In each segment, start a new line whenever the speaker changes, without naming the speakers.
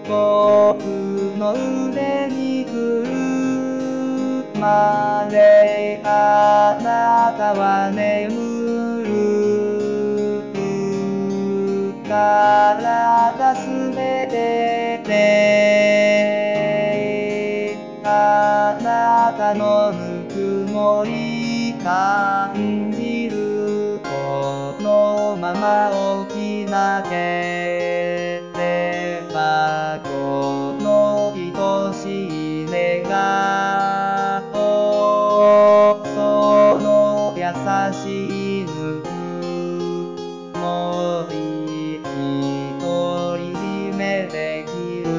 僕の腕にくるまであなたは眠る体すべてであなたのぬくもり感じるこのまま大きなければこの愛しい願おその優しいぬくもり独り占めできる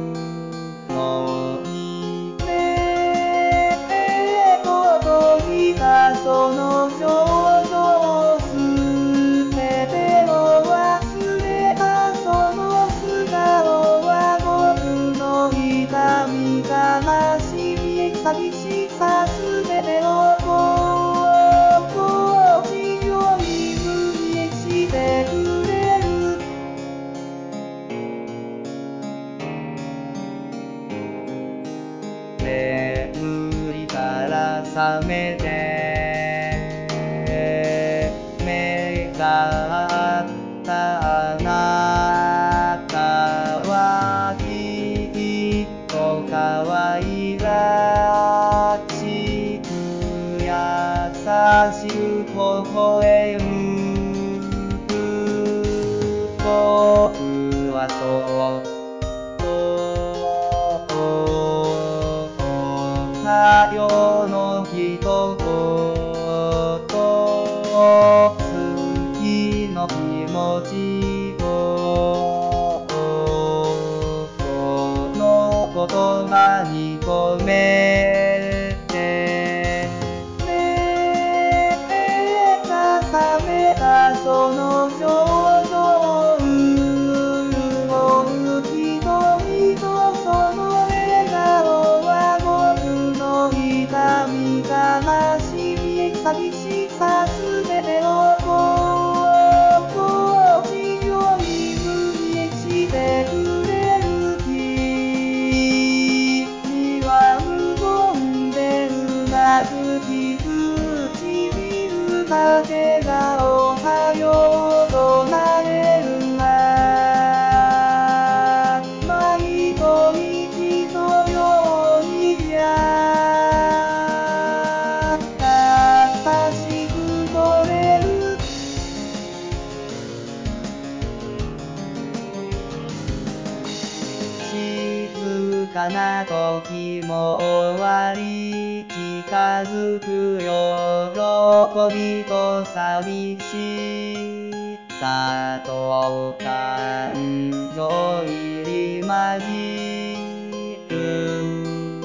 のにねえ届いたその表情すべてを忘れたその素顔は僕の痛み悲しみ寂しさすべてを心地よい風にしてくれる眠りから覚めて目が合ったあなたはきっと可愛らしく優しく微笑む僕はそっ世の一言好きの気持ちをこの言葉に込めてねえ覚めたその表情潤う瞳とその笑顔は僕の痛み悲しみ寂しさすべてを心地よい風にしてくれる君は無言でうなずき唇だけがおはようとなれる毎度息のように優しく取れる静かな時も終わり近づく喜びと寂しさと感情入り混じる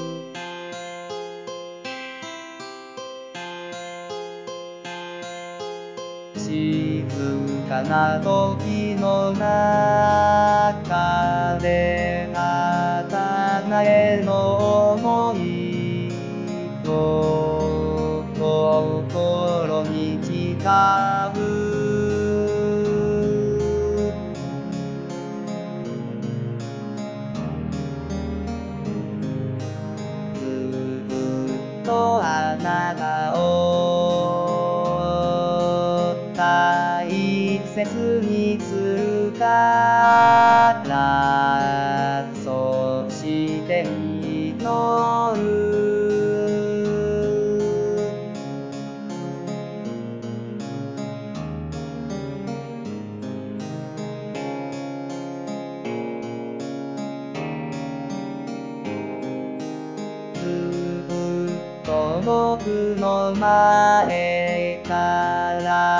静かな時の中で刀への想いを心に誓うずっとあなたを大切にするからそして祈るずっと僕の前から